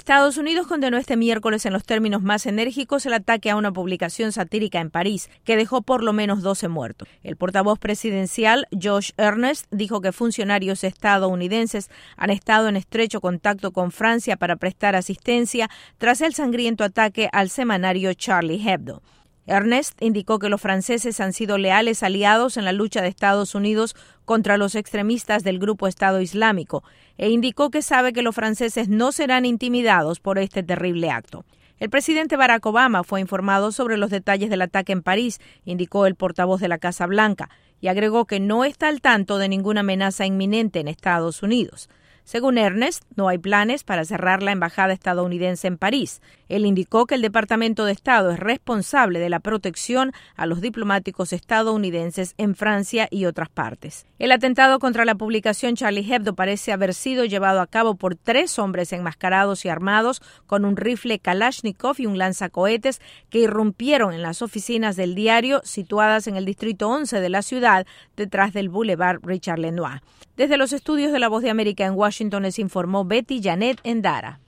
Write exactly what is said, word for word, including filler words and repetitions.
Estados Unidos condenó este miércoles en los términos más enérgicos el ataque a una publicación satírica en París, que dejó por lo menos doce muertos. El portavoz presidencial, Josh Earnest, dijo que funcionarios estadounidenses han estado en estrecho contacto con Francia para prestar asistencia tras el sangriento ataque al semanario Charlie Hebdo. Earnest indicó que los franceses han sido leales aliados en la lucha de Estados Unidos contra los extremistas del grupo Estado Islámico e indicó que sabe que los franceses no serán intimidados por este terrible acto. El presidente Barack Obama fue informado sobre los detalles del ataque en París, indicó el portavoz de la Casa Blanca, y agregó que no está al tanto de ninguna amenaza inminente en Estados Unidos. Según Earnest, no hay planes para cerrar la embajada estadounidense en París. Él indicó que el Departamento de Estado es responsable de la protección a los diplomáticos estadounidenses en Francia y otras partes. El atentado contra la publicación Charlie Hebdo parece haber sido llevado a cabo por tres hombres enmascarados y armados con un rifle Kalashnikov y un lanzacohetes que irrumpieron en las oficinas del diario situadas en el distrito once de la ciudad, detrás del Boulevard Richard Lenoir. Desde los estudios de La Voz de América en Washington les informó Betty Janet Endara.